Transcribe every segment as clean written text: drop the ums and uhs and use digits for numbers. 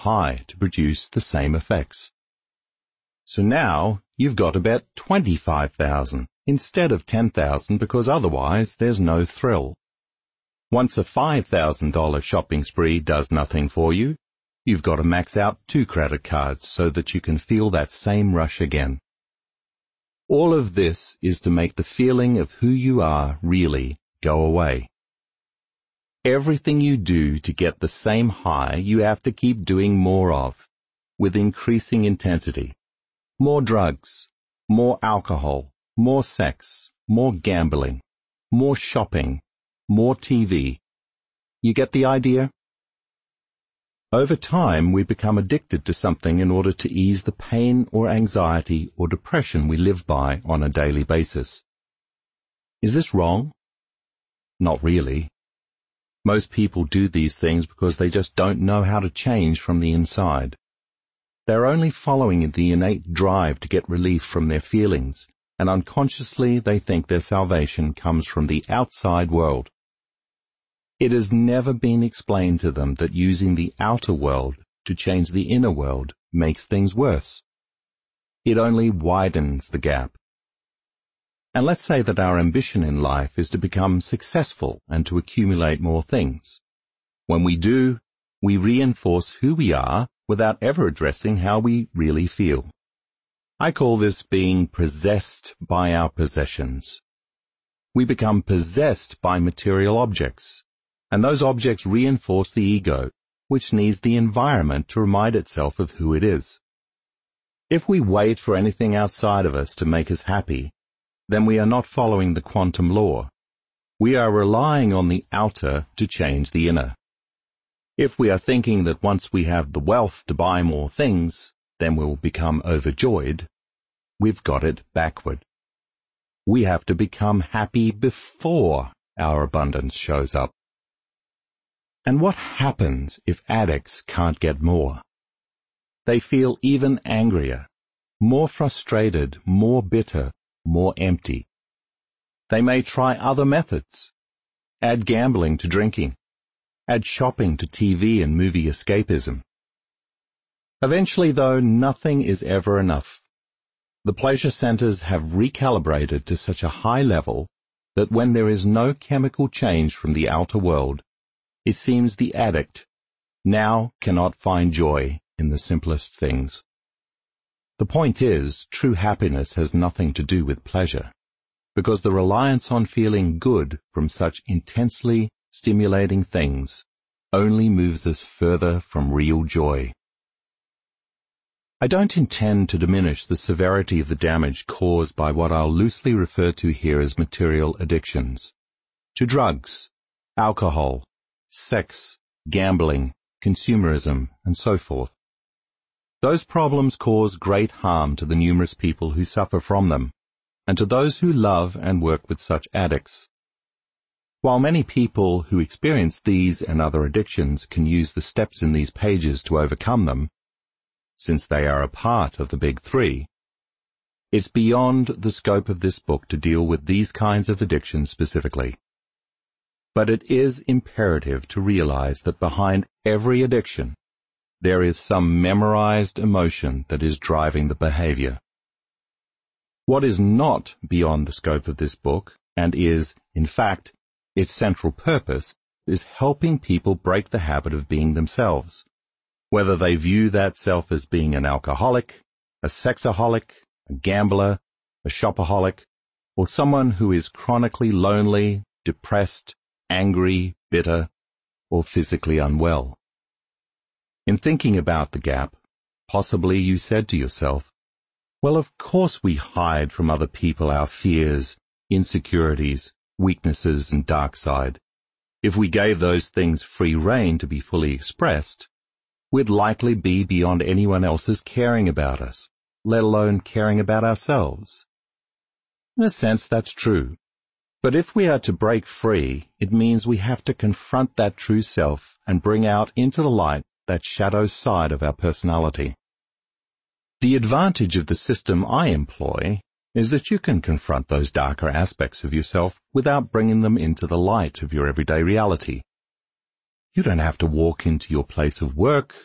high to produce the same effects. So now you've got to bet $25,000 instead of $10,000 because otherwise there's no thrill. Once a $5,000 shopping spree does nothing for you, you've got to max out 2 credit cards so that you can feel that same rush again. All of this is to make the feeling of who you are really go away. Everything you do to get the same high you have to keep doing more of, with increasing intensity. More drugs, more alcohol, more sex, more gambling, more shopping, more TV. You get the idea? Over time, we become addicted to something in order to ease the pain or anxiety or depression we live by on a daily basis. Is this wrong? Not really. Most people do these things because they just don't know how to change from the inside. They're only following the innate drive to get relief from their feelings, and unconsciously they think their salvation comes from the outside world. It has never been explained to them that using the outer world to change the inner world makes things worse. It only widens the gap. And let's say that our ambition in life is to become successful and to accumulate more things. When we do, we reinforce who we are without ever addressing how we really feel. I call this being possessed by our possessions. We become possessed by material objects, and those objects reinforce the ego, which needs the environment to remind itself of who it is. If we wait for anything outside of us to make us happy, then we are not following the quantum law. We are relying on the outer to change the inner. If we are thinking that once we have the wealth to buy more things, then we'll become overjoyed, we've got it backward. We have to become happy before our abundance shows up. And what happens if addicts can't get more? They feel even angrier, more frustrated, more bitter, more empty. They may try other methods. Add gambling to drinking. Add shopping to TV and movie escapism. Eventually, though, nothing is ever enough. The pleasure centers have recalibrated to such a high level that when there is no chemical change from the outer world, it seems the addict now cannot find joy in the simplest things. The point is, true happiness has nothing to do with pleasure, because the reliance on feeling good from such intensely stimulating things only moves us further from real joy. I don't intend to diminish the severity of the damage caused by what I'll loosely refer to here as material addictions, to drugs, alcohol, sex, gambling, consumerism, and so forth. Those problems cause great harm to the numerous people who suffer from them, and to those who love and work with such addicts. While many people who experience these and other addictions can use the steps in these pages to overcome them, since they are a part of the big three, it's beyond the scope of this book to deal with these kinds of addictions specifically. But it is imperative to realize that behind every addiction, there is some memorized emotion that is driving the behavior. What is not beyond the scope of this book, and is, in fact, its central purpose, is helping people break the habit of being themselves, whether they view that self as being an alcoholic, a sexaholic, a gambler, a shopaholic, or someone who is chronically lonely, depressed, angry, bitter, or physically unwell. In thinking about the gap, possibly you said to yourself, well, of course we hide from other people our fears, insecurities, weaknesses, and dark side. If we gave those things free rein to be fully expressed, we'd likely be beyond anyone else's caring about us, let alone caring about ourselves. In a sense, that's true. But if we are to break free, it means we have to confront that true self and bring out into the light that shadow side of our personality. The advantage of the system I employ is that you can confront those darker aspects of yourself without bringing them into the light of your everyday reality. You don't have to walk into your place of work,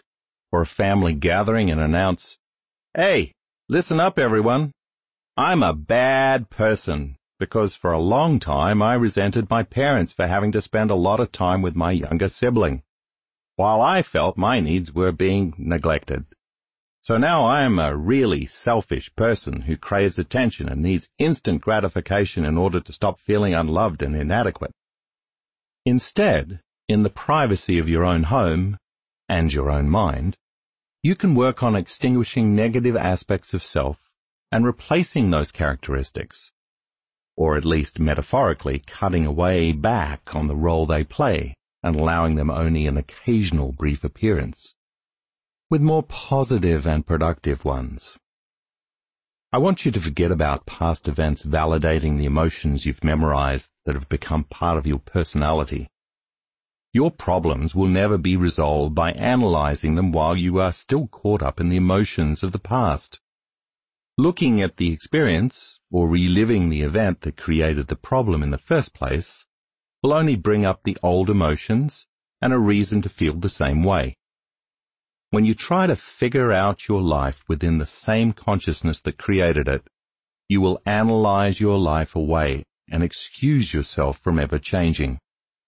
or a family gathering and announce, "Hey, listen up everyone. I'm a bad person because for a long time I resented my parents for having to spend a lot of time with my younger sibling, while I felt my needs were being neglected. So now I am a really selfish person who craves attention and needs instant gratification in order to stop feeling unloved and inadequate." Instead, in the privacy of your own home and your own mind, you can work on extinguishing negative aspects of self and replacing those characteristics, or at least metaphorically cutting away back on the role they play and allowing them only an occasional brief appearance, with more positive and productive ones. I want you to forget about past events validating the emotions you've memorized that have become part of your personality. Your problems will never be resolved by analyzing them while you are still caught up in the emotions of the past. Looking at the experience, or reliving the event that created the problem in the first place, will only bring up the old emotions and a reason to feel the same way. When you try to figure out your life within the same consciousness that created it, you will analyze your life away and excuse yourself from ever changing.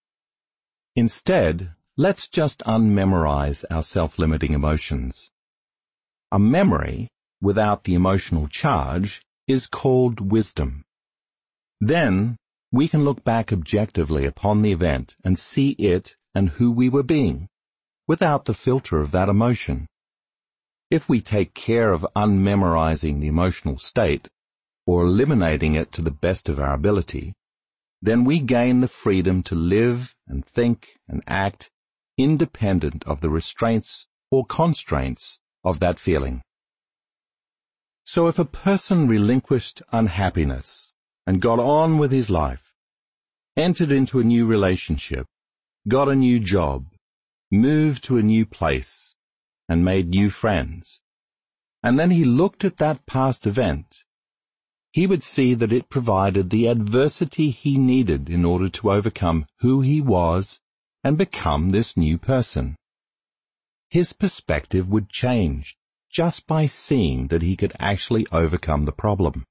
Instead, let's just unmemorize our self-limiting emotions. A memory without the emotional charge is called wisdom. Then, we can look back objectively upon the event and see it and who we were being, without the filter of that emotion. If we take care of unmemorizing the emotional state, or eliminating it to the best of our ability, then we gain the freedom to live and think and act independent of the restraints or constraints of that feeling. So if a person relinquished unhappiness and got on with his life, entered into a new relationship, got a new job, moved to a new place, and made new friends, and then he looked at that past event, he would see that it provided the adversity he needed in order to overcome who he was and become this new person. His perspective would change just by seeing that he could actually overcome the problem.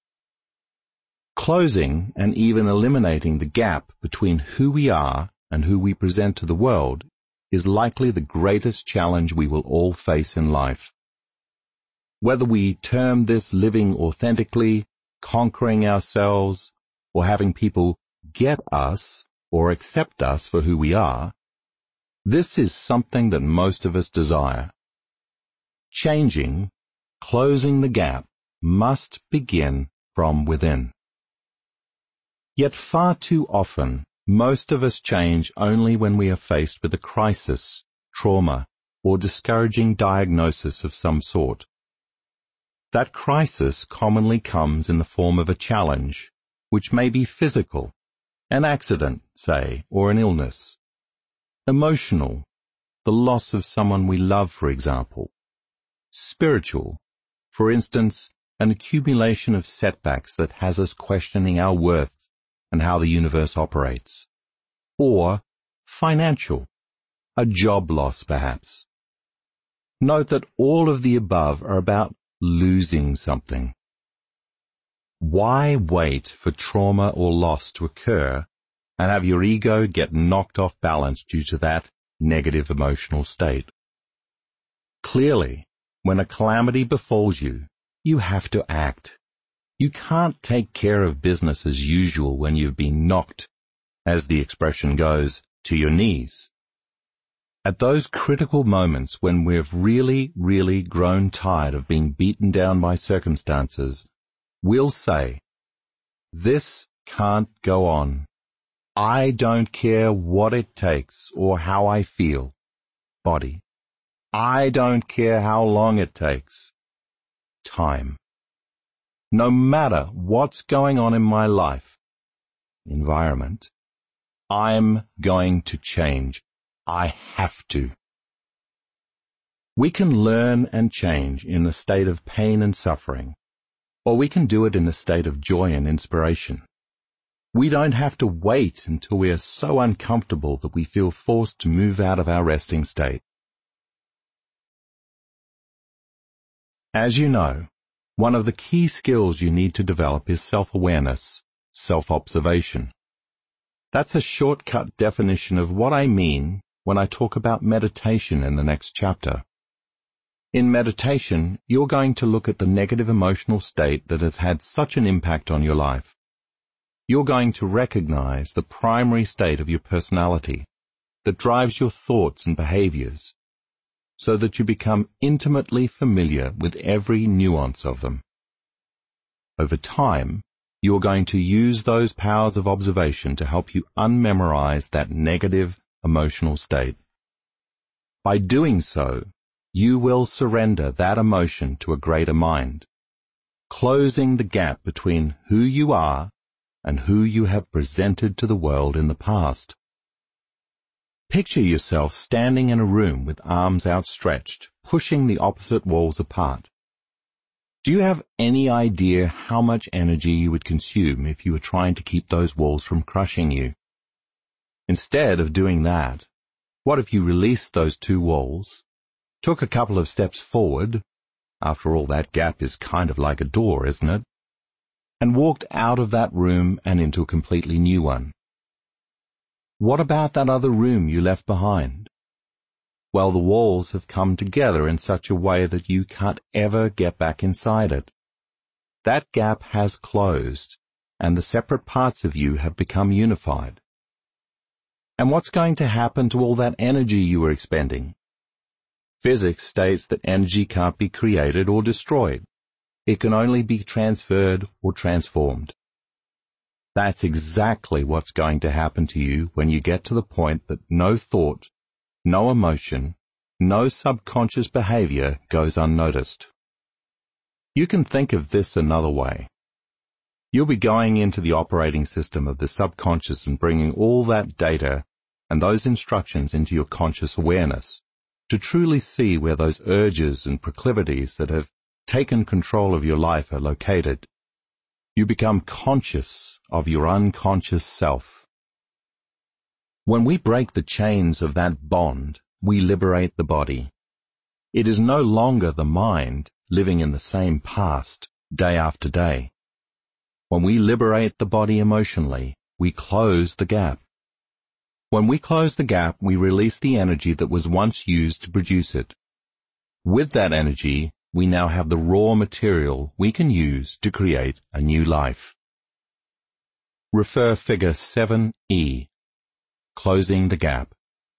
Closing and even eliminating the gap between who we are and who we present to the world is likely the greatest challenge we will all face in life. Whether we term this living authentically, conquering ourselves, or having people get us or accept us for who we are, this is something that most of us desire. Changing, closing the gap, must begin from within. Yet far too often, most of us change only when we are faced with a crisis, trauma, or discouraging diagnosis of some sort. That crisis commonly comes in the form of a challenge, which may be physical, an accident, say, or an illness. Emotional, the loss of someone we love, for example. Spiritual, for instance, an accumulation of setbacks that has us questioning our worth and how the universe operates. Or financial, a job loss perhaps. Note that all of the above are about losing something. Why wait for trauma or loss to occur and have your ego get knocked off balance due to that negative emotional state? Clearly, when a calamity befalls you, you have to act. You can't take care of business as usual when you've been knocked, as the expression goes, to your knees. At those critical moments when we've really grown tired of being beaten down by circumstances, we'll say, "This can't go on. I don't care what it takes or how I feel. Body. I don't care how long it takes. Time. No matter what's going on in my life, environment, I'm going to change. I have to." We can learn and change in the state of pain and suffering, or we can do it in a state of joy and inspiration. We don't have to wait until we are so uncomfortable that we feel forced to move out of our resting state. As you know, one of the key skills you need to develop is self-awareness, self-observation. That's a shortcut definition of what I mean when I talk about meditation in the next chapter. In meditation, you're going to look at the negative emotional state that has had such an impact on your life. You're going to recognize the primary state of your personality that drives your thoughts and behaviors, so that you become intimately familiar with every nuance of them. Over time, you're going to use those powers of observation to help you unmemorize that negative emotional state. By doing so, you will surrender that emotion to a greater mind, closing the gap between who you are and who you have presented to the world in the past. Picture yourself standing in a room with arms outstretched, pushing the opposite walls apart. Do you have any idea how much energy you would consume if you were trying to keep those walls from crushing you? Instead of doing that, what if you released those two walls, took a couple of steps forward, after all that gap is kind of like a door, isn't it, and walked out of that room and into a completely new one? What about that other room you left behind? Well, the walls have come together in such a way that you can't ever get back inside it. That gap has closed, and the separate parts of you have become unified. And what's going to happen to all that energy you were expending? Physics states that energy can't be created or destroyed. It can only be transferred or transformed. That's exactly what's going to happen to you when you get to the point that no thought, no emotion, no subconscious behavior goes unnoticed. You can think of this another way. You'll be going into the operating system of the subconscious and bringing all that data and those instructions into your conscious awareness to truly see where those urges and proclivities that have taken control of your life are located. You become conscious of your unconscious self. When we break the chains of that bond, we liberate the body. It is no longer the mind living in the same past day after day. When we liberate the body emotionally, we close the gap. When we close the gap, we release the energy that was once used to produce it. With that energy, we now have the raw material we can use to create a new life. Refer Figure 7E, Closing the Gap.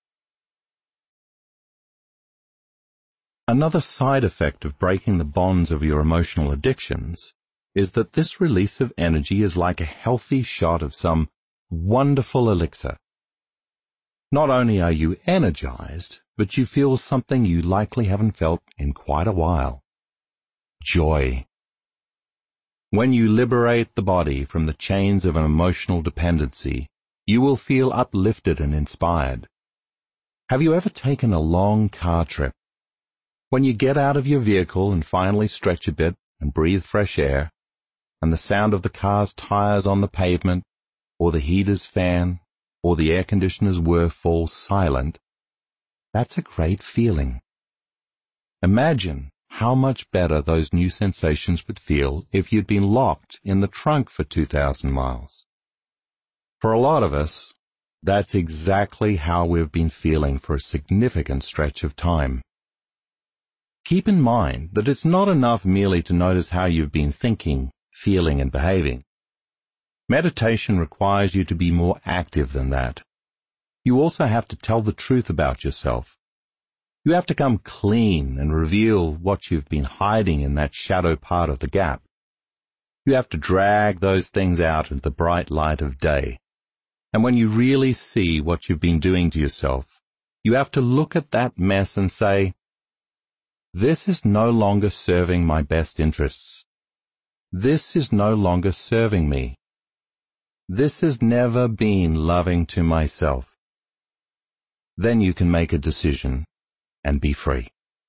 Another side effect of breaking the bonds of your emotional addictions is that this release of energy is like a healthy shot of some wonderful elixir. Not only are you energized, but you feel something you likely haven't felt in quite a while. Joy. When you liberate the body from the chains of an emotional dependency, you will feel uplifted and inspired. Have you ever taken a long car trip? When you get out of your vehicle and finally stretch a bit and breathe fresh air, and the sound of the car's tires on the pavement, or the heater's fan, or the air conditioner's whir falls silent, that's a great feeling. Imagine how much better those new sensations would feel if you'd been locked in the trunk for 2,000 miles. For a lot of us, that's exactly how we've been feeling for a significant stretch of time. Keep in mind that it's not enough merely to notice how you've been thinking, feeling, and behaving. Meditation requires you to be more active than that. You also have to tell the truth about yourself. You have to come clean and reveal what you've been hiding in that shadow part of the gap. You have to drag those things out into the bright light of day. And when you really see what you've been doing to yourself, you have to look at that mess and say, "This is no longer serving my best interests. This is no longer serving me. This has never been loving to myself." Then you can make a decision and be free.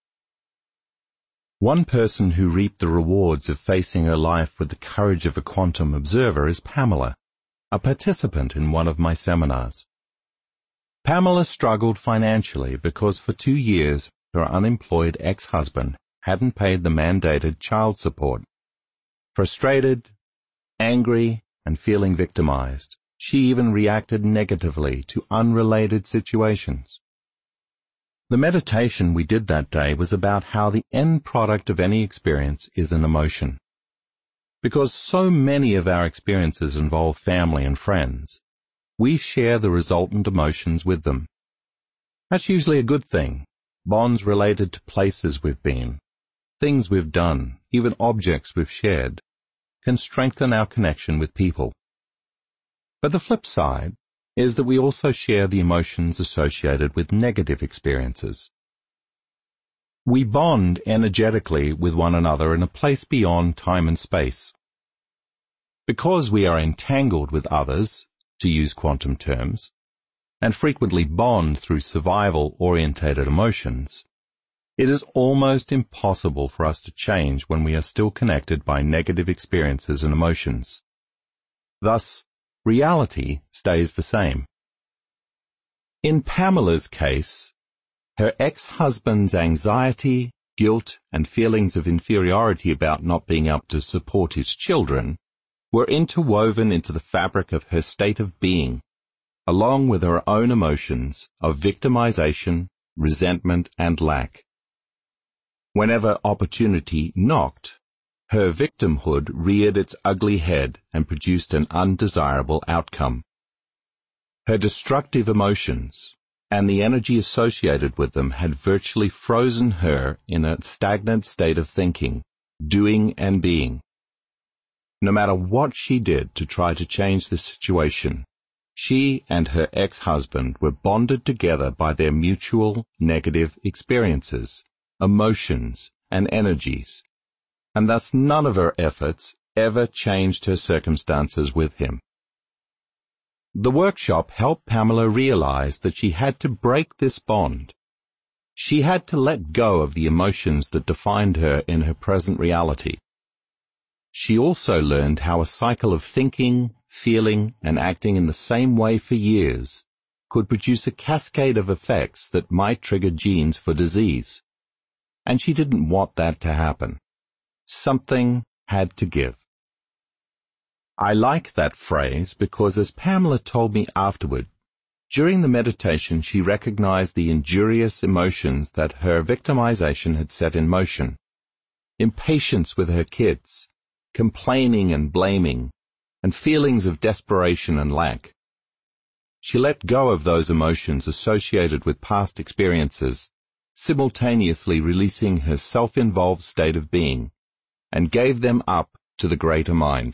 One person who reaped the rewards of facing her life with the courage of a quantum observer is Pamela, a participant in one of my seminars. Pamela struggled financially because for 2 years her unemployed ex-husband hadn't paid the mandated child support. Frustrated, angry, and feeling victimized, she even reacted negatively to unrelated situations. The meditation we did that day was about how the end product of any experience is an emotion. Because so many of our experiences involve family and friends, we share the resultant emotions with them. That's usually a good thing. Bonds related to places we've been, things we've done, even objects we've shared, can strengthen our connection with people. But the flip side is that we also share the emotions associated with negative experiences. We bond energetically with one another in a place beyond time and space. Because we are entangled with others, to use quantum terms, and frequently bond through survival-orientated emotions, it is almost impossible for us to change when we are still connected by negative experiences and emotions. Thus, reality stays the same. In Pamela's case, her ex-husband's anxiety, guilt, and feelings of inferiority about not being able to support his children were interwoven into the fabric of her state of being, along with her own emotions of victimization, resentment, and lack. Whenever opportunity knocked, her victimhood reared its ugly head and produced an undesirable outcome. Her destructive emotions and the energy associated with them had virtually frozen her in a stagnant state of thinking, doing and being. No matter what she did to try to change the situation, she and her ex-husband were bonded together by their mutual negative experiences, emotions, and energies, and thus none of her efforts ever changed her circumstances with him. The workshop helped Pamela realize that she had to break this bond. She had to let go of the emotions that defined her in her present reality. She also learned how a cycle of thinking, feeling, and acting in the same way for years could produce a cascade of effects that might trigger genes for disease. And she didn't want that to happen. Something had to give. I like that phrase because, as Pamela told me afterward, during the meditation she recognized the injurious emotions that her victimization had set in motion. Impatience with her kids, complaining and blaming, and feelings of desperation and lack. She let go of those emotions associated with past experiences, simultaneously releasing her self-involved state of being, and gave them up to the greater mind.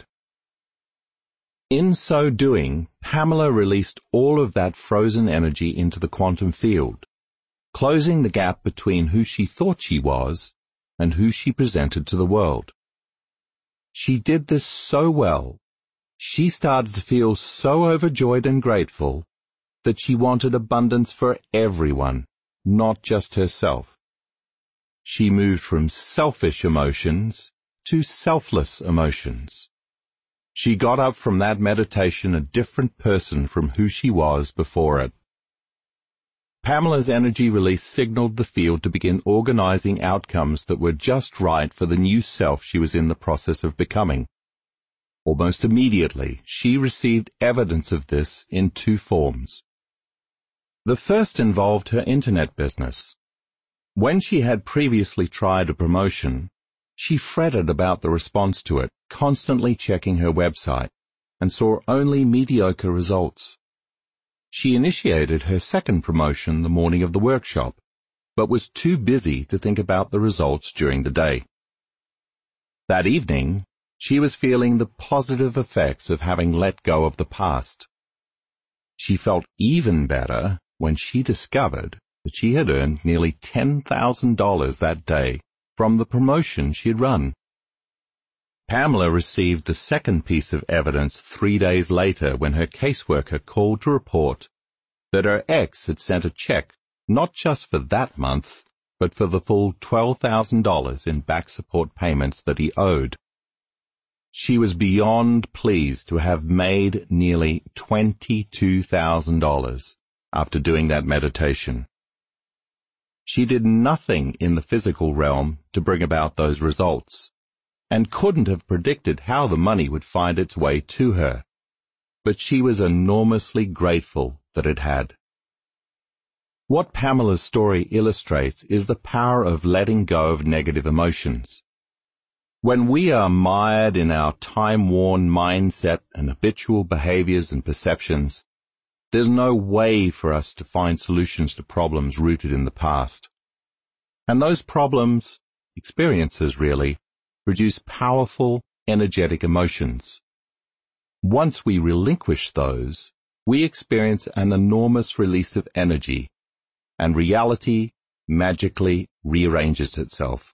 In so doing, Pamela released all of that frozen energy into the quantum field, closing the gap between who she thought she was and who she presented to the world. She did this so well, she started to feel so overjoyed and grateful that she wanted abundance for everyone, not just herself. She moved from selfish emotions to selfless emotions. She got up from that meditation a different person from who she was before it. Pamela's energy release signaled the field to begin organizing outcomes that were just right for the new self she was in the process of becoming. Almost immediately, she received evidence of this in two forms. The first involved her internet business. When she had previously tried a promotion, she fretted about the response to it, constantly checking her website, and saw only mediocre results. She initiated her second promotion the morning of the workshop, but was too busy to think about the results during the day. That evening, she was feeling the positive effects of having let go of the past. She felt even better when she discovered that she had earned nearly $10,000 that day from the promotion she had run. Pamela received the second piece of evidence 3 days later when her caseworker called to report that her ex had sent a check not just for that month, but for the full $12,000 in back support payments that he owed. She was beyond pleased to have made nearly $22,000 after doing that meditation. She did nothing in the physical realm to bring about those results, and couldn't have predicted how the money would find its way to her. But she was enormously grateful that it had. What Pamela's story illustrates is the power of letting go of negative emotions. When we are mired in our time-worn mindset and habitual behaviors and perceptions, there's no way for us to find solutions to problems rooted in the past. And those problems, experiences really, produce powerful, energetic emotions. Once we relinquish those, we experience an enormous release of energy, and reality magically rearranges itself.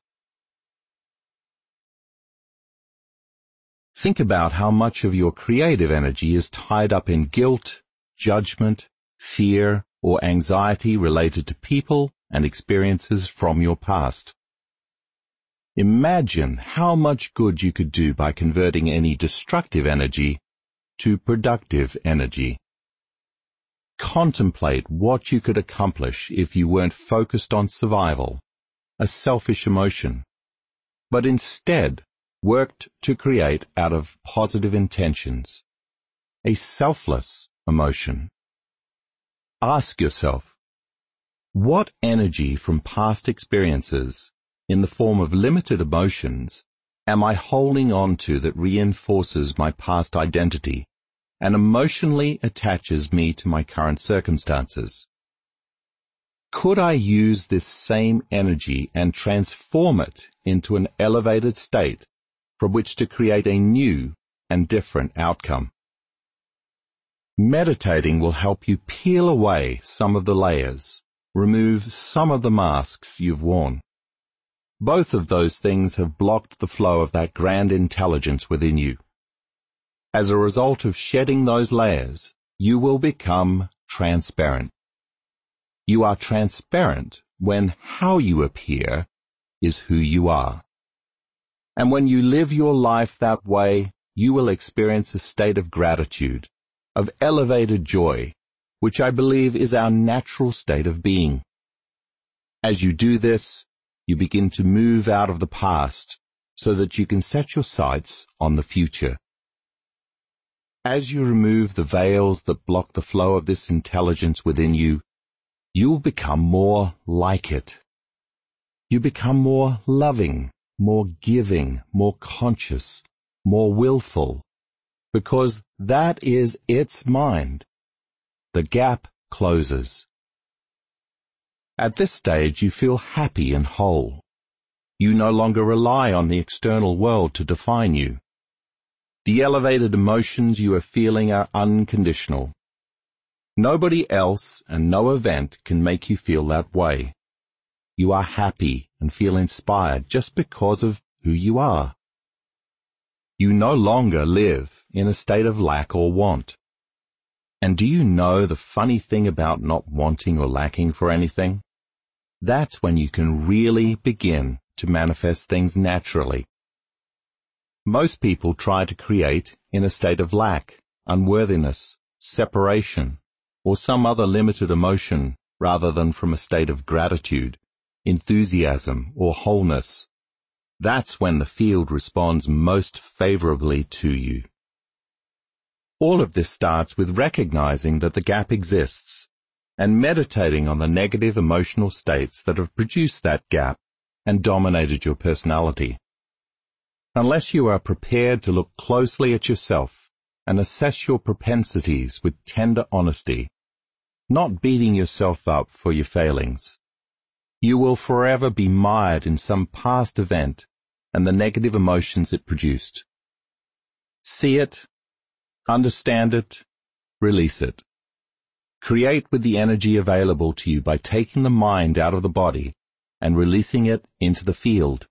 Think about how much of your creative energy is tied up in guilt, judgment, fear, or anxiety related to people and experiences from your past. Imagine how much good you could do by converting any destructive energy to productive energy. Contemplate what you could accomplish if you weren't focused on survival, a selfish emotion, but instead worked to create out of positive intentions, a selfless emotion. Ask yourself, what energy from past experiences, in the form of limited emotions, am I holding on to that reinforces my past identity and emotionally attaches me to my current circumstances? Could I use this same energy and transform it into an elevated state from which to create a new and different outcome? Meditating will help you peel away some of the layers, remove some of the masks you've worn. Both of those things have blocked the flow of that grand intelligence within you. As a result of shedding those layers, you will become transparent. You are transparent when how you appear is who you are. And when you live your life that way, you will experience a state of gratitude, of elevated joy, which I believe is our natural state of being. As you do this, you begin to move out of the past so that you can set your sights on the future. As you remove the veils that block the flow of this intelligence within you, you will become more like it. You become more loving, more giving, more conscious, more willful, because that is its mind. The gap closes. At this stage, you feel happy and whole. You no longer rely on the external world to define you. The elevated emotions you are feeling are unconditional. Nobody else and no event can make you feel that way. You are happy and feel inspired just because of who you are. You no longer live in a state of lack or want. And do you know the funny thing about not wanting or lacking for anything? That's when you can really begin to manifest things naturally. Most people try to create in a state of lack, unworthiness, separation, or some other limited emotion rather than from a state of gratitude, enthusiasm, or wholeness. That's when the field responds most favorably to you. All of this starts with recognizing that the gap exists and meditating on the negative emotional states that have produced that gap and dominated your personality. Unless you are prepared to look closely at yourself and assess your propensities with tender honesty, not beating yourself up for your failings, you will forever be mired in some past event and the negative emotions it produced. See it, understand it, release it. Create with the energy available to you by taking the mind out of the body and releasing it into the field.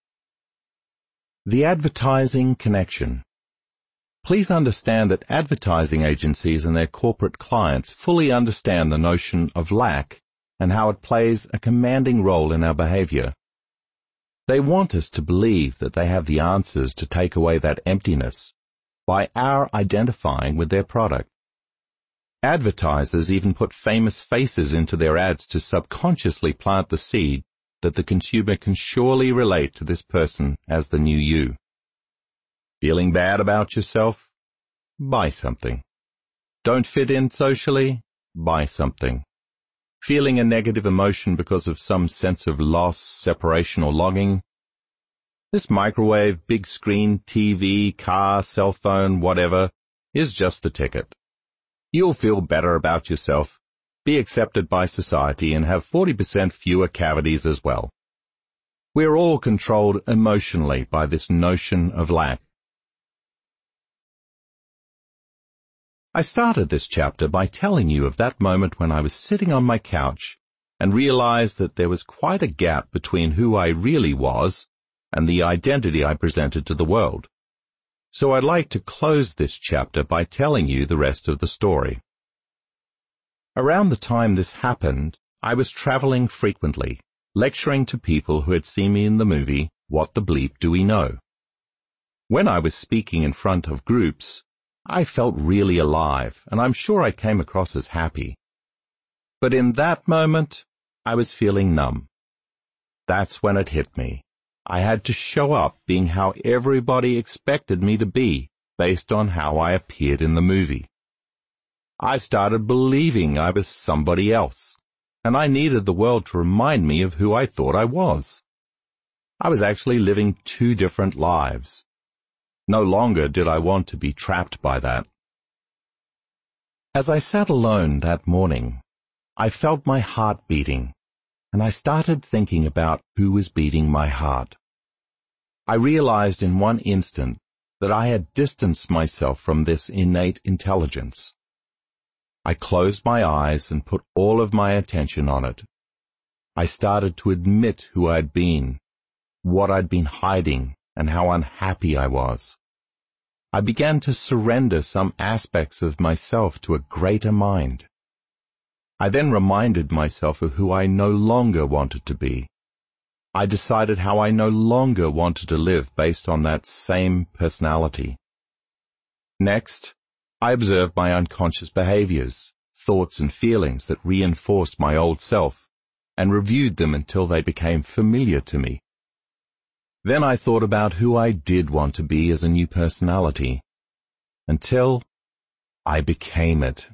The advertising connection. Please understand that advertising agencies and their corporate clients fully understand the notion of lack and how it plays a commanding role in our behavior. They want us to believe that they have the answers to take away that emptiness by our identifying with their product. Advertisers even put famous faces into their ads to subconsciously plant the seed that the consumer can surely relate to this person as the new you. Feeling bad about yourself? Buy something. Don't fit in socially? Buy something. Feeling a negative emotion because of some sense of loss, separation, or longing? This microwave, big screen, TV, car, cell phone, whatever, is just the ticket. You'll feel better about yourself, be accepted by society, and have 40% fewer cavities as well. We're all controlled emotionally by this notion of lack. I started this chapter by telling you of that moment when I was sitting on my couch and realized that there was quite a gap between who I really was and the identity I presented to the world. So I'd like to close this chapter by telling you the rest of the story. Around the time this happened, I was traveling frequently, lecturing to people who had seen me in the movie, What the Bleep Do We Know? When I was speaking in front of groups, I felt really alive, and I'm sure I came across as happy. But in that moment, I was feeling numb. That's when it hit me. I had to show up being how everybody expected me to be, based on how I appeared in the movie. I started believing I was somebody else, and I needed the world to remind me of who I thought I was. I was actually living two different lives. No longer did I want to be trapped by that. As I sat alone that morning, I felt my heart beating, and I started thinking about who was beating my heart. I realized in one instant that I had distanced myself from this innate intelligence. I closed my eyes and put all of my attention on it. I started to admit who I'd been, what I'd been hiding, and how unhappy I was. I began to surrender some aspects of myself to a greater mind. I then reminded myself of who I no longer wanted to be. I decided how I no longer wanted to live based on that same personality. Next, I observed my unconscious behaviors, thoughts and feelings that reinforced my old self, and reviewed them until they became familiar to me. Then I thought about who I did want to be as a new personality, until I became it.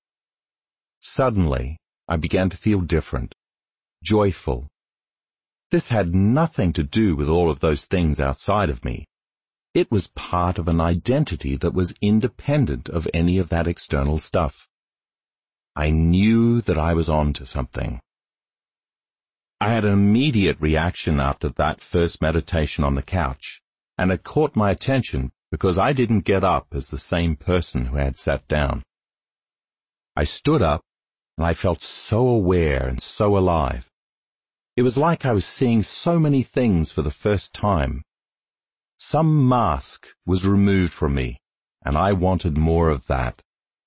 Suddenly, I began to feel different, joyful. This had nothing to do with all of those things outside of me. It was part of an identity that was independent of any of that external stuff. I knew that I was on to something. I had an immediate reaction after that first meditation on the couch, and it caught my attention because I didn't get up as the same person who had sat down. I stood up, and I felt so aware and so alive. It was like I was seeing so many things for the first time. Some mask was removed from me, and I wanted more of that.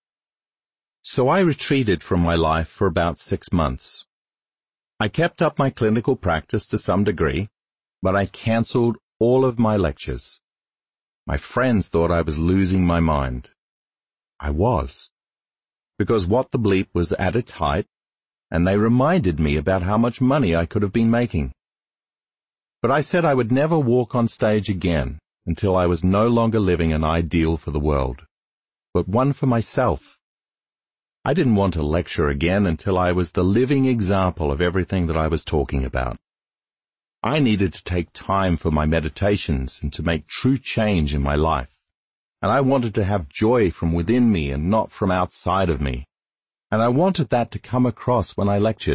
So I retreated from my life for about 6 months. I kept up my clinical practice to some degree, but I canceled all of my lectures. My friends thought I was losing my mind. I was, because What the Bleep was at its height, and they reminded me about how much money I could have been making. But I said I would never walk on stage again until I was no longer living an ideal for the world, but one for myself. I didn't want to lecture again until I was the living example of everything that I was talking about. I needed to take time for my meditations and to make true change in my life, and I wanted to have joy from within me and not from outside of me, and I wanted that to come across when I lectured.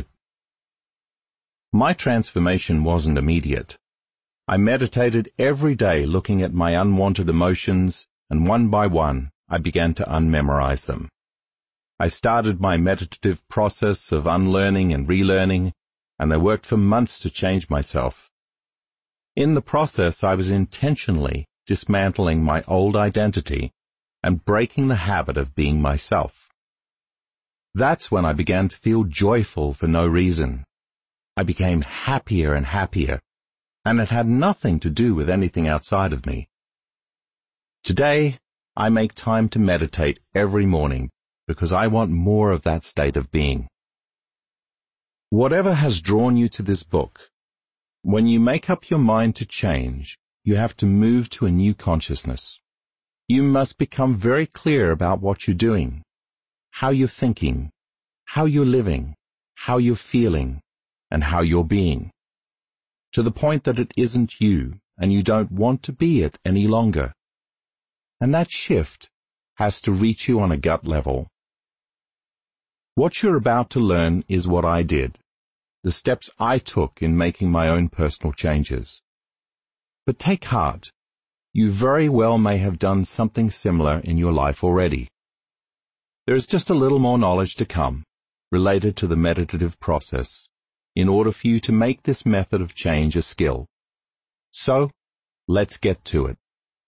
My transformation wasn't immediate. I meditated every day looking at my unwanted emotions, and one by one I began to unmemorize them. I started my meditative process of unlearning and relearning, and I worked for months to change myself. In the process, I was intentionally dismantling my old identity and breaking the habit of being myself. That's when I began to feel joyful for no reason. I became happier and happier, and it had nothing to do with anything outside of me. Today, I make time to meditate every morning because I want more of that state of being. Whatever has drawn you to this book, when you make up your mind to change, you have to move to a new consciousness. You must become very clear about what you're doing, how you're thinking, how you're living, how you're feeling, and how you're being, to the point that it isn't you and you don't want to be it any longer. And that shift has to reach you on a gut level. What you're about to learn is what I did, the steps I took in making my own personal changes. But take heart, you very well may have done something similar in your life already. There is just a little more knowledge to come, related to the meditative process, in order for you to make this method of change a skill. So, let's get to it.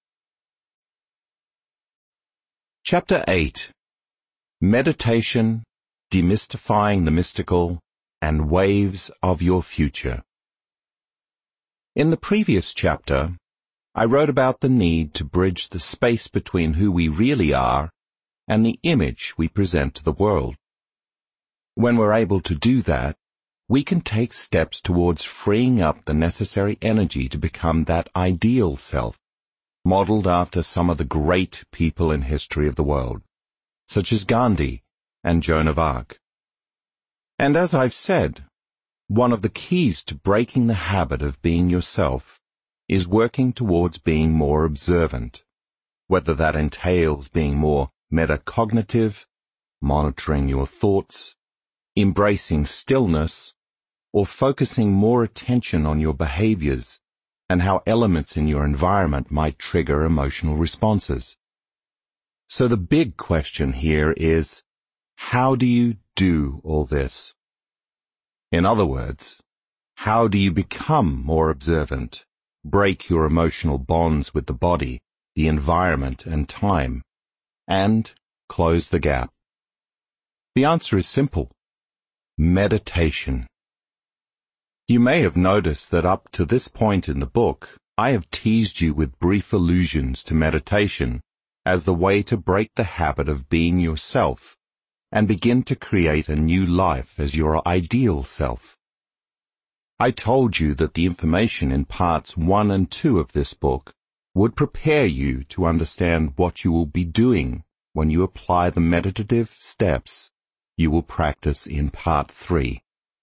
Chapter 8. Meditation, Demystifying the Mystical, and Waves of Your Future. In the previous chapter, I wrote about the need to bridge the space between who we really are and the image we present to the world. When we're able to do that, we can take steps towards freeing up the necessary energy to become that ideal self, modeled after some of the great people in history of the world, such as Gandhi and Joan of Arc. And as I've said, one of the keys to breaking the habit of being yourself is working towards being more observant, whether that entails being more metacognitive, monitoring your thoughts, embracing stillness, or focusing more attention on your behaviors and how elements in your environment might trigger emotional responses. So the big question here is, how do you do all this? In other words, how do you become more observant, break your emotional bonds with the body, the environment, and time, and close the gap? The answer is simple. Meditation. You may have noticed that up to this point in the book, I have teased you with brief allusions to meditation as the way to break the habit of being yourself and begin to create a new life as your ideal self. I told you that the information in parts 1 and 2 of this book would prepare you to understand what you will be doing when you apply the meditative steps you will practice in part 3.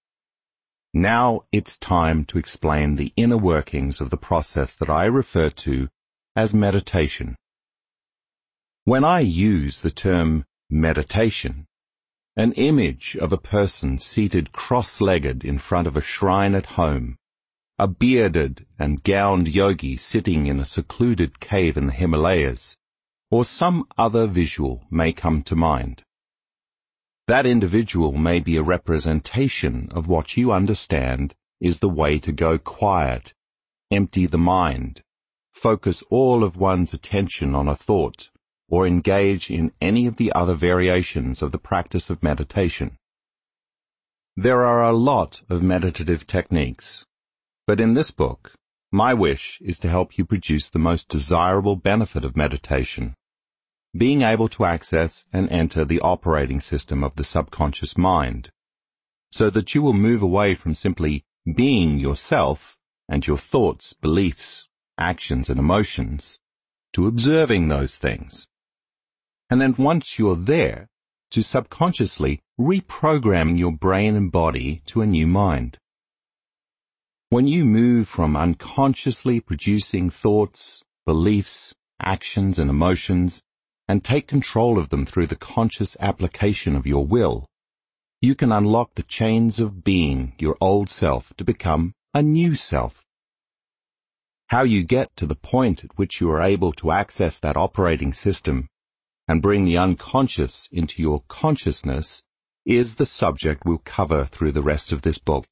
Now it's time to explain the inner workings of the process that I refer to as meditation. When I use the term meditation, an image of a person seated cross-legged in front of a shrine at home, a bearded and gowned yogi sitting in a secluded cave in the Himalayas, or some other visual may come to mind. That individual may be a representation of what you understand is the way to go quiet, empty the mind, focus all of one's attention on a thought, or engage in any of the other variations of the practice of meditation. There are a lot of meditative techniques, but in this book, my wish is to help you produce the most desirable benefit of meditation, being able to access and enter the operating system of the subconscious mind, so that you will move away from simply being yourself and your thoughts, beliefs, actions, and emotions, to observing those things. And then once you're there, to subconsciously reprogram your brain and body to a new mind. When you move from unconsciously producing thoughts, beliefs, actions, and emotions, and take control of them through the conscious application of your will, you can unlock the chains of being your old self to become a new self. How you get to the point at which you are able to access that operating system and bring the unconscious into your consciousness is the subject we'll cover through the rest of this book.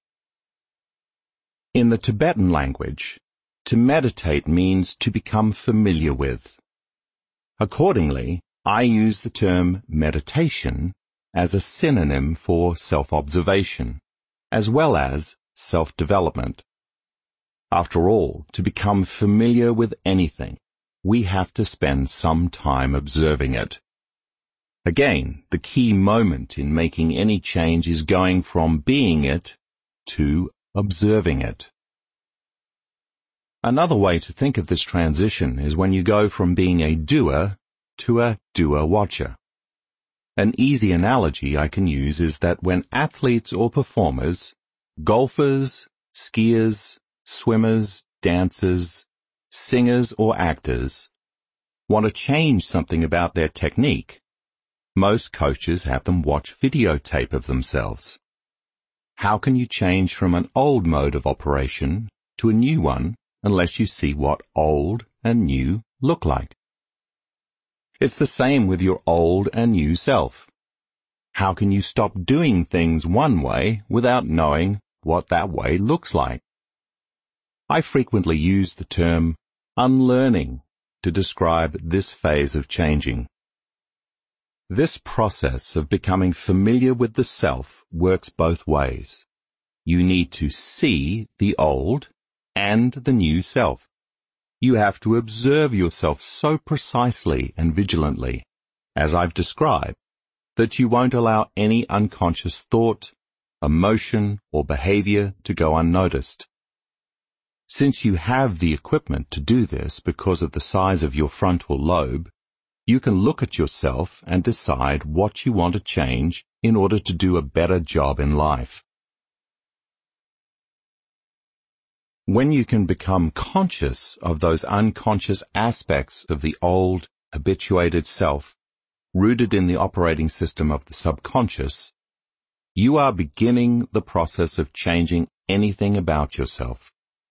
In the Tibetan language, to meditate means to become familiar with. Accordingly, I use the term meditation as a synonym for self-observation, as well as self-development. After all, to become familiar with anything, we have to spend some time observing it. Again, the key moment in making any change is going from being it to observing it. Another way to think of this transition is when you go from being a doer to a doer-watcher. An easy analogy I can use is that when athletes or performers, golfers, skiers, swimmers, dancers, singers or actors want to change something about their technique, most coaches have them watch videotape of themselves. How can you change from an old mode of operation to a new one unless you see what old and new look like? It's the same with your old and new self. How can you stop doing things one way without knowing what that way looks like? I frequently use the term unlearning to describe this phase of changing. This process of becoming familiar with the self works both ways. You need to see the old and the new self. You have to observe yourself so precisely and vigilantly, as I've described, that you won't allow any unconscious thought, emotion, or behavior to go unnoticed. Since you have the equipment to do this because of the size of your frontal lobe, you can look at yourself and decide what you want to change in order to do a better job in life. When you can become conscious of those unconscious aspects of the old, habituated self, rooted in the operating system of the subconscious, you are beginning the process of changing anything about yourself.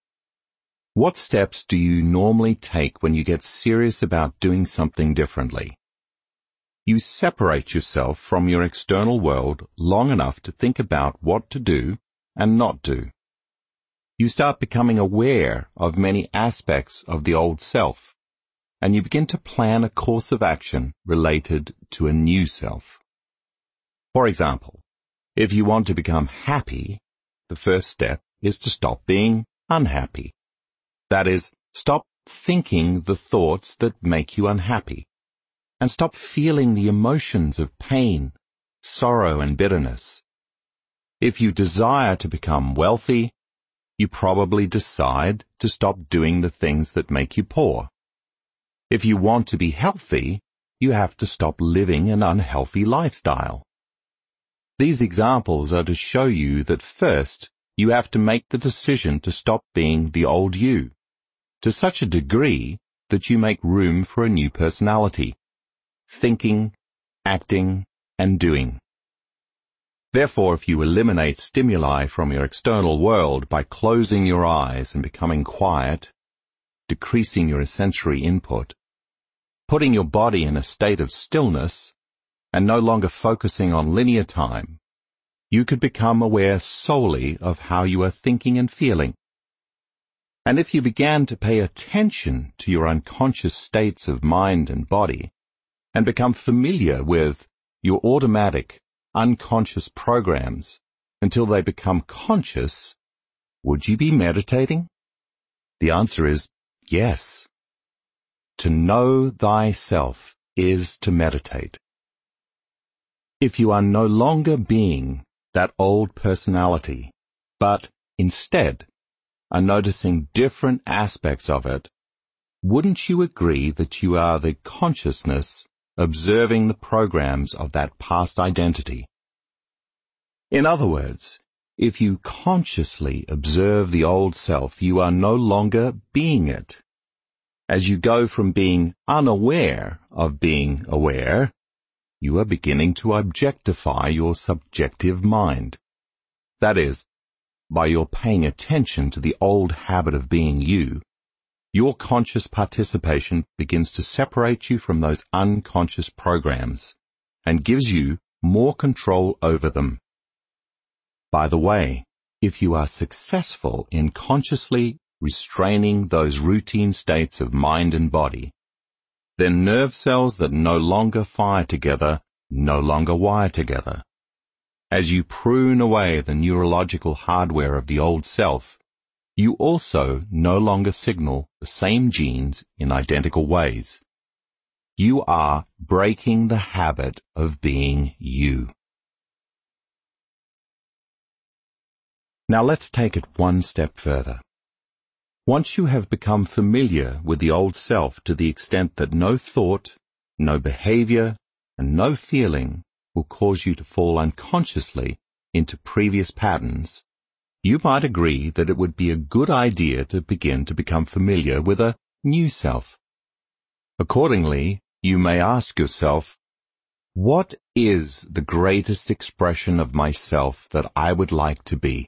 What steps do you normally take when you get serious about doing something differently? You separate yourself from your external world long enough to think about what to do and not do. You start becoming aware of many aspects of the old self, and you begin to plan a course of action related to a new self. For example, if you want to become happy, the first step is to stop being unhappy. That is, stop thinking the thoughts that make you unhappy, and stop feeling the emotions of pain, sorrow, and bitterness. If you desire to become wealthy, you probably decide to stop doing the things that make you poor. If you want to be healthy, you have to stop living an unhealthy lifestyle. These examples are to show you that first, you have to make the decision to stop being the old you, to such a degree that you make room for a new personality, thinking, acting, and doing. Therefore, if you eliminate stimuli from your external world by closing your eyes and becoming quiet, decreasing your sensory input, putting your body in a state of stillness, and no longer focusing on linear time, you could become aware solely of how you are thinking and feeling. And if you began to pay attention to your unconscious states of mind and body, and become familiar with your automatic, unconscious programs until they become conscious, would you be meditating? The answer is yes. To know thyself is to meditate. If you are no longer being that old personality, but instead are noticing different aspects of it, wouldn't you agree that you are the consciousness observing the programs of that past identity? In other words, if you consciously observe the old self, you are no longer being it. As you go from being unaware of being aware, you are beginning to objectify your subjective mind. That is, by your paying attention to the old habit of being you, your conscious participation begins to separate you from those unconscious programs and gives you more control over them. By the way, if you are successful in consciously restraining those routine states of mind and body, then nerve cells that no longer fire together no longer wire together. As you prune away the neurological hardware of the old self, you also no longer signal the same genes in identical ways. You are breaking the habit of being you. Now let's take it one step further. Once you have become familiar with the old self to the extent that no thought, no behavior, and no feeling will cause you to fall unconsciously into previous patterns, you might agree that it would be a good idea to begin to become familiar with a new self. Accordingly, you may ask yourself, what is the greatest expression of myself that I would like to be?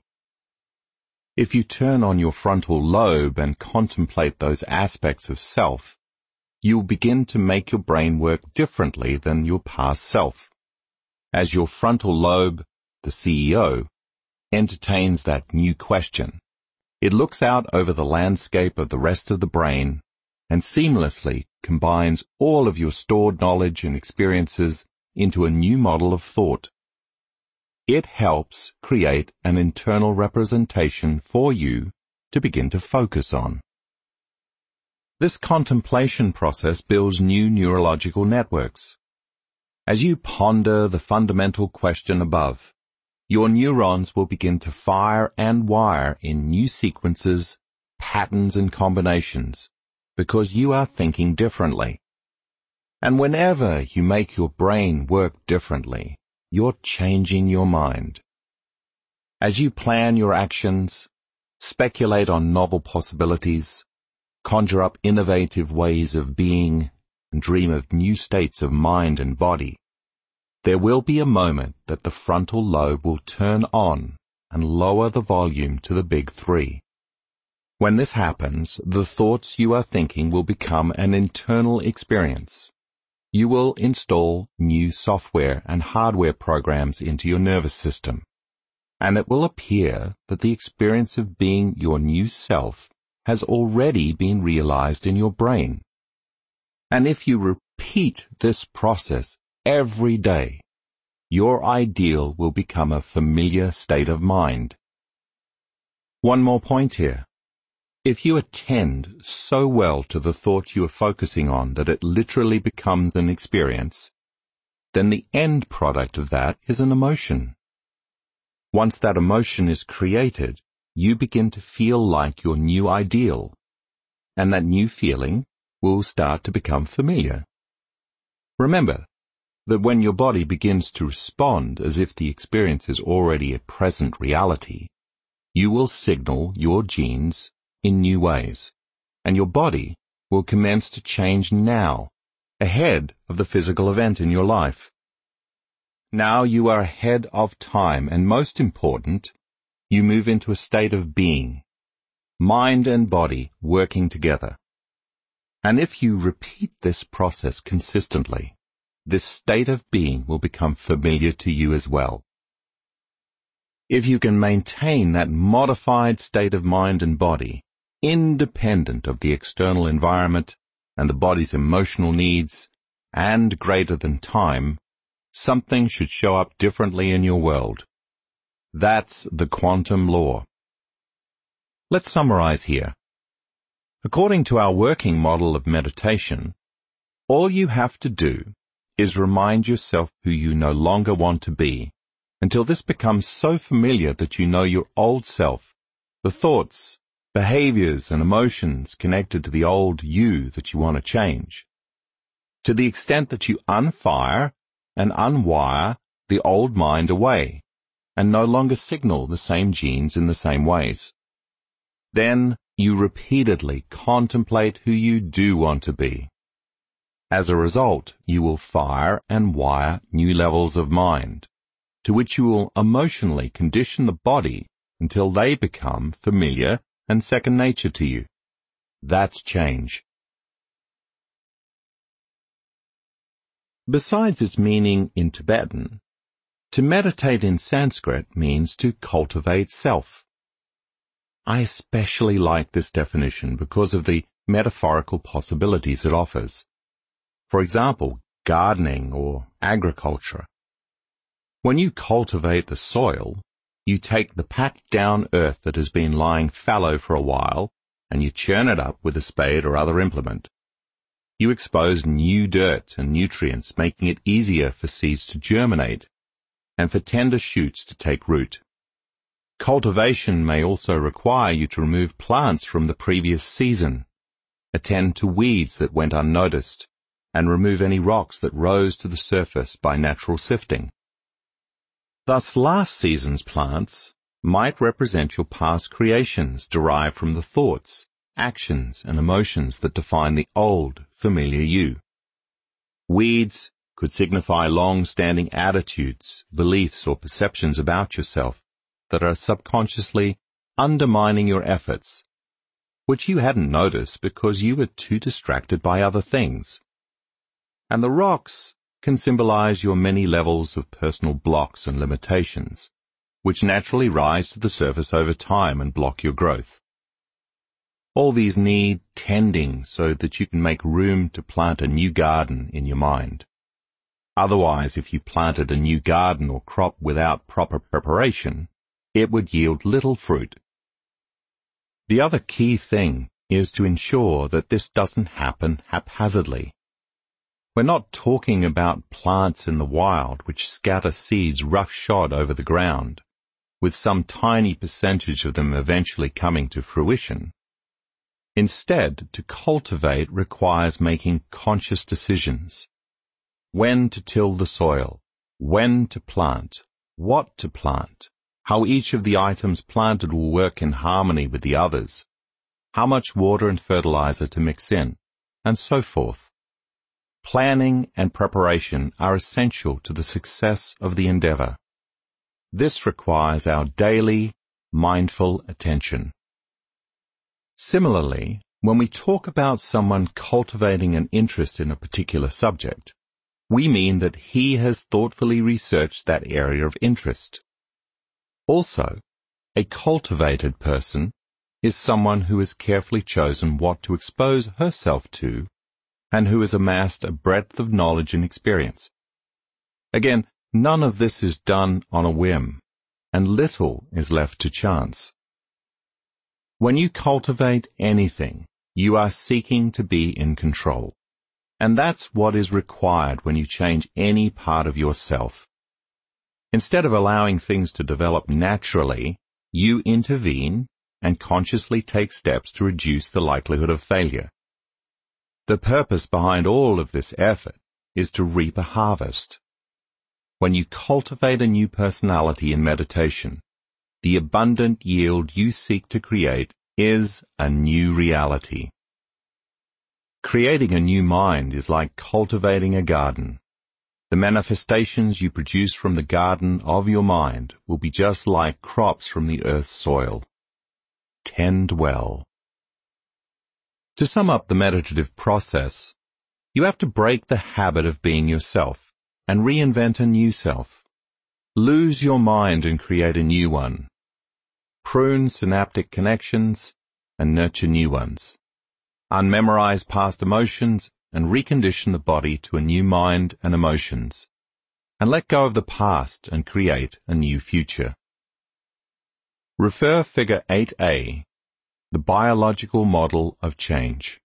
If you turn on your frontal lobe and contemplate those aspects of self, you'll begin to make your brain work differently than your past self. As your frontal lobe, the CEO, entertains that new question, it looks out over the landscape of the rest of the brain and seamlessly combines all of your stored knowledge and experiences into a new model of thought. It helps create an internal representation for you to begin to focus on. This contemplation process builds new neurological networks. As you ponder the fundamental question above, your neurons will begin to fire and wire in new sequences, patterns, and combinations, because you are thinking differently. And whenever you make your brain work differently, you're changing your mind. As you plan your actions, speculate on novel possibilities, conjure up innovative ways of being, and dream of new states of mind and body, there will be a moment that the frontal lobe will turn on and lower the volume to the big three. When this happens, the thoughts you are thinking will become an internal experience. You will install new software and hardware programs into your nervous system, and it will appear that the experience of being your new self has already been realized in your brain. And if you repeat this process every day, your ideal will become a familiar state of mind. One more point here. If you attend so well to the thought you are focusing on that it literally becomes an experience, then the end product of that is an emotion. Once that emotion is created, you begin to feel like your new ideal, and that new feeling will start to become familiar. Remember that when your body begins to respond as if the experience is already a present reality, you will signal your genes in new ways, and your body will commence to change now, ahead of the physical event in your life. Now you are ahead of time, and most important, you move into a state of being, mind and body working together. And if you repeat this process consistently, this state of being will become familiar to you as well. If you can maintain that modified state of mind and body, independent of the external environment and the body's emotional needs, and greater than time, something should show up differently in your world. That's the quantum law. Let's summarize here. According to our working model of meditation, all you have to do is remind yourself who you no longer want to be, until this becomes so familiar that you know your old self, the thoughts, behaviors, and emotions connected to the old you that you want to change, to the extent that you unfire and unwire the old mind away, and no longer signal the same genes in the same ways. Then you repeatedly contemplate who you do want to be. As a result, you will fire and wire new levels of mind, to which you will emotionally condition the body until they become familiar and second nature to you. That's change. Besides its meaning in Tibetan, to meditate in Sanskrit means to cultivate self. I especially like this definition because of the metaphorical possibilities it offers. For example, gardening or agriculture. When you cultivate the soil, you take the packed down earth that has been lying fallow for a while and you churn it up with a spade or other implement. You expose new dirt and nutrients, making it easier for seeds to germinate and for tender shoots to take root. Cultivation may also require you to remove plants from the previous season, attend to weeds that went unnoticed, and remove any rocks that rose to the surface by natural sifting. Thus, last season's plants might represent your past creations derived from the thoughts, actions, and emotions that define the old, familiar you. Weeds could signify long-standing attitudes, beliefs, or perceptions about yourself that are subconsciously undermining your efforts, which you hadn't noticed because you were too distracted by other things. And the rocks can symbolize your many levels of personal blocks and limitations, which naturally rise to the surface over time and block your growth. All these need tending so that you can make room to plant a new garden in your mind. Otherwise, if you planted a new garden or crop without proper preparation, it would yield little fruit. The other key thing is to ensure that this doesn't happen haphazardly. We're not talking about plants in the wild which scatter seeds roughshod over the ground, with some tiny percentage of them eventually coming to fruition. Instead, to cultivate requires making conscious decisions. When to till the soil, when to plant, what to plant, how each of the items planted will work in harmony with the others, how much water and fertilizer to mix in, and so forth. Planning and preparation are essential to the success of the endeavor. This requires our daily, mindful attention. Similarly, when we talk about someone cultivating an interest in a particular subject, we mean that he has thoughtfully researched that area of interest. Also, a cultivated person is someone who has carefully chosen what to expose herself to and who has amassed a breadth of knowledge and experience. Again, none of this is done on a whim, and little is left to chance. When you cultivate anything, you are seeking to be in control. And that's what is required when you change any part of yourself. Instead of allowing things to develop naturally, you intervene and consciously take steps to reduce the likelihood of failure. The purpose behind all of this effort is to reap a harvest. When you cultivate a new personality in meditation, the abundant yield you seek to create is a new reality. Creating a new mind is like cultivating a garden. The manifestations you produce from the garden of your mind will be just like crops from the earth's soil. Tend well. To sum up the meditative process, you have to break the habit of being yourself and reinvent a new self. Lose your mind and create a new one. Prune synaptic connections and nurture new ones. Unmemorize past emotions and recondition the body to a new mind and emotions. And let go of the past and create a new future. Refer Figure 8a, the biological model of change.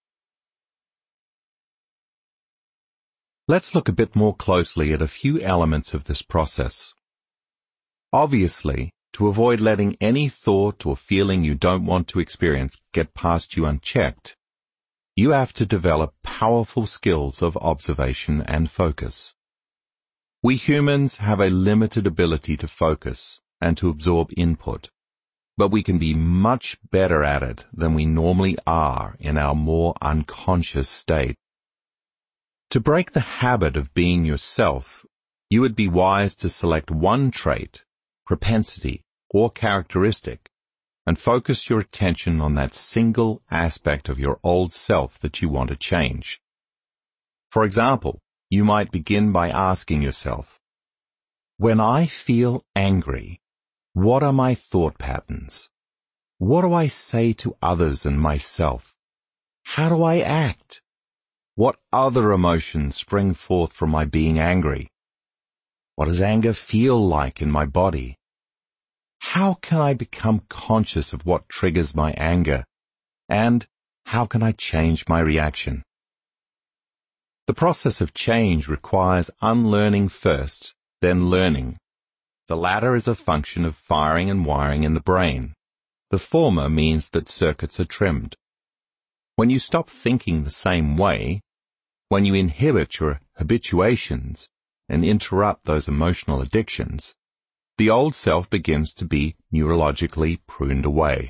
Let's look a bit more closely at a few elements of this process. Obviously, to avoid letting any thought or feeling you don't want to experience get past you unchecked, you have to develop powerful skills of observation and focus. We humans have a limited ability to focus and to absorb input, but we can be much better at it than we normally are in our more unconscious state. To break the habit of being yourself, you would be wise to select one trait, propensity, or characteristic, and focus your attention on that single aspect of your old self that you want to change. For example, you might begin by asking yourself, when I feel angry, what are my thought patterns? What do I say to others and myself? How do I act? What other emotions spring forth from my being angry? What does anger feel like in my body? How can I become conscious of what triggers my anger? And how can I change my reaction? The process of change requires unlearning first, then learning. The latter is a function of firing and wiring in the brain. The former means that circuits are trimmed. When you stop thinking the same way, when you inhibit your habituations and interrupt those emotional addictions, the old self begins to be neurologically pruned away.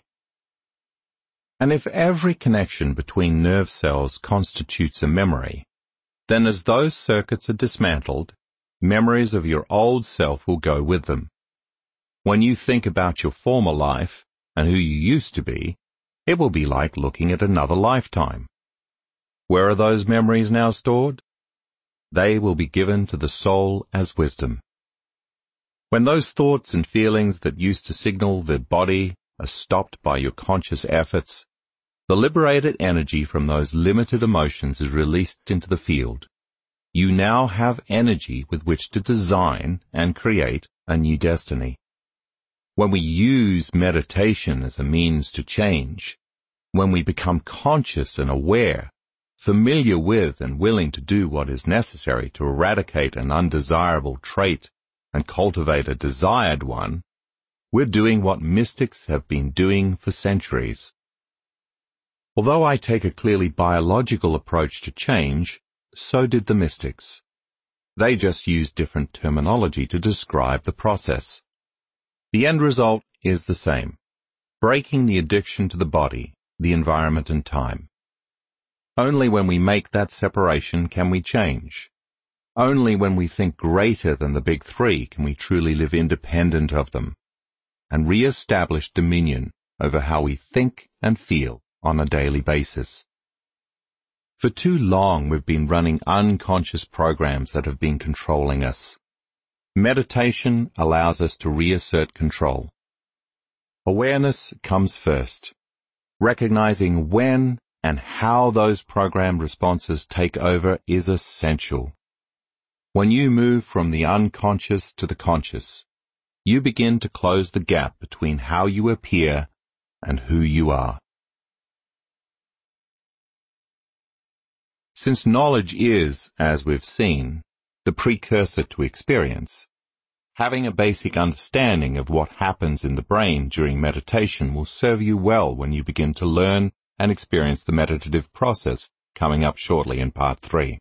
And if every connection between nerve cells constitutes a memory, then as those circuits are dismantled, memories of your old self will go with them. When you think about your former life and who you used to be, it will be like looking at another lifetime. Where are those memories now stored? They will be given to the soul as wisdom. When those thoughts and feelings that used to signal the body are stopped by your conscious efforts, the liberated energy from those limited emotions is released into the field. You now have energy with which to design and create a new destiny. When we use meditation as a means to change, when we become conscious and aware, familiar with and willing to do what is necessary to eradicate an undesirable trait and cultivate a desired one, we're doing what mystics have been doing for centuries. Although I take a clearly biological approach to change, so did the mystics. They just used different terminology to describe the process. The end result is the same: breaking the addiction to the body, the environment and time. Only when we make that separation can we change. Only when we think greater than the big three can we truly live independent of them and re-establish dominion over how we think and feel on a daily basis. For too long we've been running unconscious programs that have been controlling us. Meditation allows us to reassert control. Awareness comes first. Recognizing when and how those programmed responses take over is essential. When you move from the unconscious to the conscious, you begin to close the gap between how you appear and who you are. Since knowledge is, as we've seen, the precursor to experience, having a basic understanding of what happens in the brain during meditation will serve you well when you begin to learn and experience the meditative process coming up shortly in Part 3.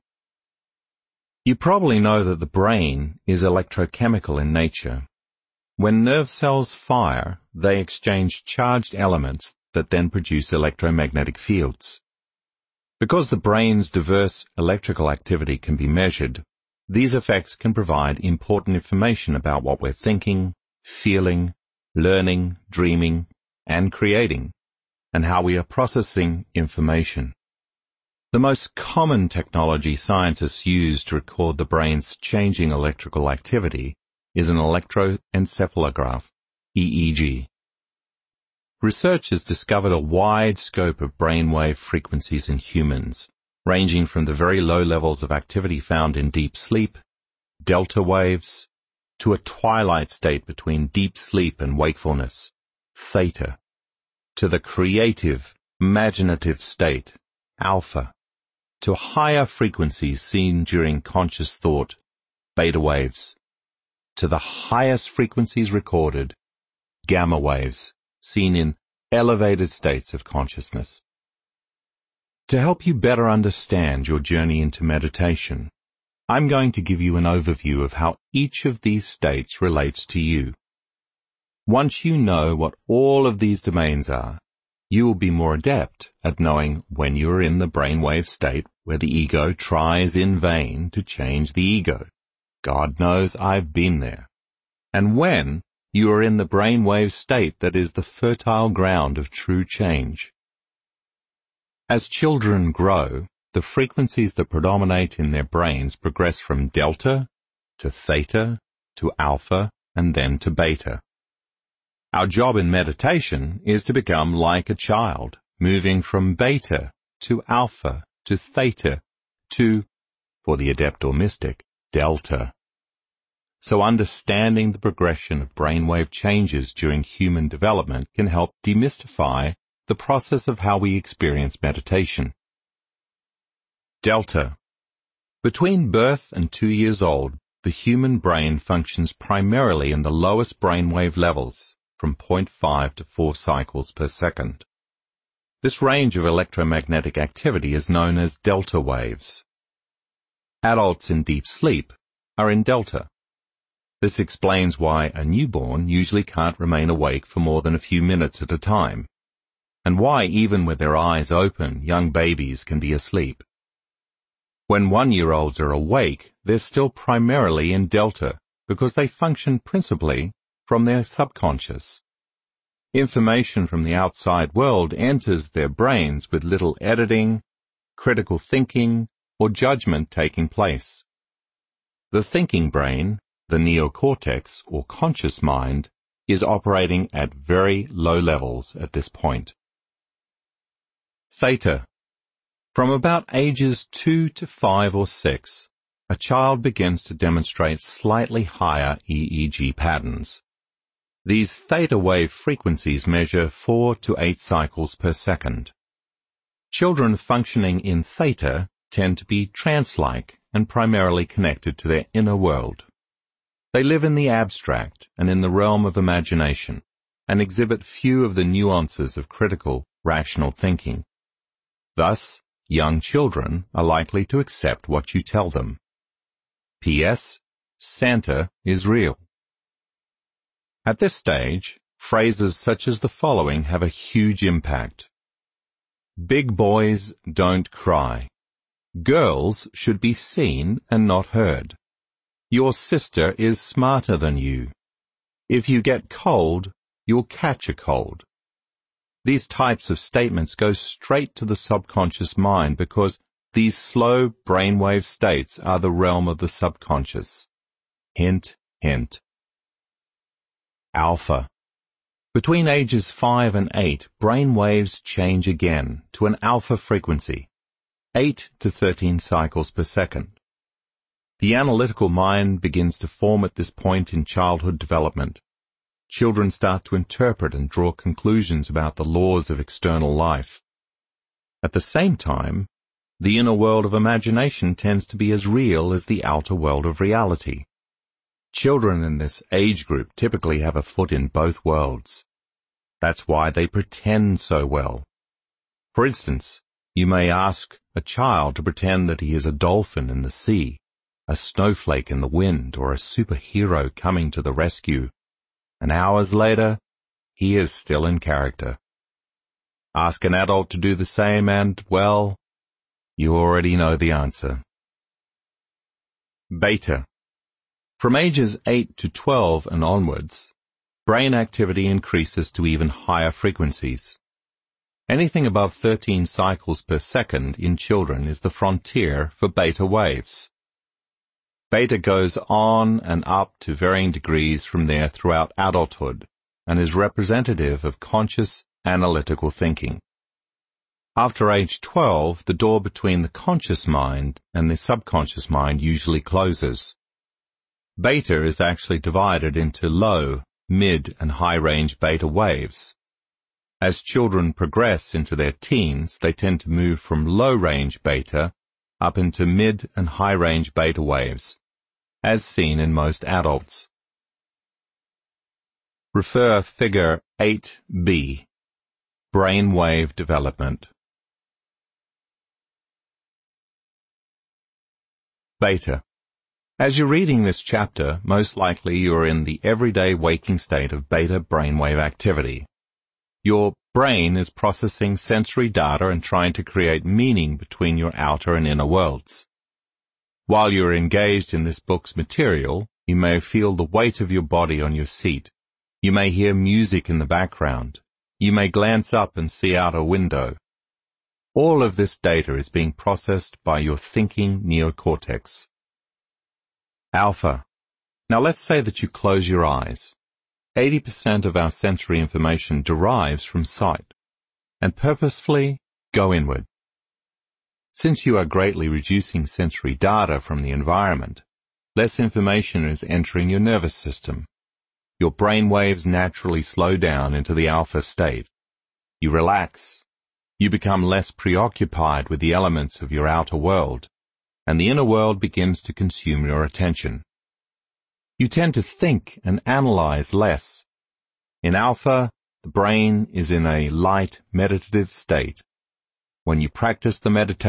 You probably know that the brain is electrochemical in nature. When nerve cells fire, they exchange charged elements that then produce electromagnetic fields. Because the brain's diverse electrical activity can be measured, these effects can provide important information about what we're thinking, feeling, learning, dreaming, and creating, and how we are processing information. The most common technology scientists use to record the brain's changing electrical activity is an electroencephalograph, EEG. Research has discovered a wide scope of brainwave frequencies in humans, ranging from the very low levels of activity found in deep sleep, delta waves, to a twilight state between deep sleep and wakefulness, theta, to the creative, imaginative state, alpha, to higher frequencies seen during conscious thought, beta waves, to the highest frequencies recorded, gamma waves, seen in elevated states of consciousness. To help you better understand your journey into meditation, I'm going to give you an overview of how each of these states relates to you. Once you know what all of these domains are, you will be more adept at knowing when you are in the brainwave state where the ego tries in vain to change the ego. God knows I've been there. And when you are in the brainwave state that is the fertile ground of true change. As children grow, the frequencies that predominate in their brains progress from delta to theta to alpha and then to beta. Our job in meditation is to become like a child, moving from beta to alpha to theta to, for the adept or mystic, delta. So understanding the progression of brainwave changes during human development can help demystify the process of how we experience meditation. Delta. Between birth and 2 years old, the human brain functions primarily in the lowest brainwave levels, from 0.5 to 4 cycles per second. This range of electromagnetic activity is known as delta waves. Adults in deep sleep are in delta. This explains why a newborn usually can't remain awake for more than a few minutes at a time, and why even with their eyes open, young babies can be asleep. When 1-year-olds are awake, they're still primarily in delta because they function principally from their subconscious. Information from the outside world enters their brains with little editing, critical thinking, or judgment taking place. The thinking brain, the neocortex or conscious mind, is operating at very low levels at this point. Theta. From about ages 2 to 5 or 6, a child begins to demonstrate slightly higher EEG patterns. These theta wave frequencies measure 4 to 8 cycles per second. Children functioning in theta tend to be trance-like and primarily connected to their inner world. They live in the abstract and in the realm of imagination, and exhibit few of the nuances of critical, rational thinking. Thus, young children are likely to accept what you tell them. P.S. Santa is real. At this stage, phrases such as the following have a huge impact. Big boys don't cry. Girls should be seen and not heard. Your sister is smarter than you. If you get cold, you'll catch a cold. These types of statements go straight to the subconscious mind because these slow brainwave states are the realm of the subconscious. Hint, hint. Alpha. Between ages 5 and 8, brain waves change again to an alpha frequency, 8 to 13 cycles per second. The analytical mind begins to form at this point in childhood development. Children start to interpret and draw conclusions about the laws of external life. At the same time, the inner world of imagination tends to be as real as the outer world of reality. Children in this age group typically have a foot in both worlds. That's why they pretend so well. For instance, you may ask a child to pretend that he is a dolphin in the sea, a snowflake in the wind, or a superhero coming to the rescue, and hours later, he is still in character. Ask an adult to do the same and, well, you already know the answer. Beta. From ages 8 to 12 and onwards, brain activity increases to even higher frequencies. Anything above 13 cycles per second in children is the frontier for beta waves. Beta goes on and up to varying degrees from there throughout adulthood and is representative of conscious, analytical thinking. After age 12, the door between the conscious mind and the subconscious mind usually closes. Beta is actually divided into low, mid, and high-range beta waves. As children progress into their teens, they tend to move from low-range beta up into mid and high-range beta waves, as seen in most adults. Refer Figure 8b, Brain Wave Development. Beta. As you're reading this chapter, most likely you are in the everyday waking state of beta brainwave activity. Your brain is processing sensory data and trying to create meaning between your outer and inner worlds. While you are engaged in this book's material, you may feel the weight of your body on your seat. You may hear music in the background. You may glance up and see out a window. All of this data is being processed by your thinking neocortex. Alpha. Now let's say that you close your eyes. 80% of our sensory information derives from sight. And purposefully go inward. Since you are greatly reducing sensory data from the environment, less information is entering your nervous system. Your brain waves naturally slow down into the alpha state. You relax. You become less preoccupied with the elements of your outer world. and the inner world begins to consume your attention. You tend to think and analyze less. In alpha, the brain is in a light, meditative state. When you practice the meditation,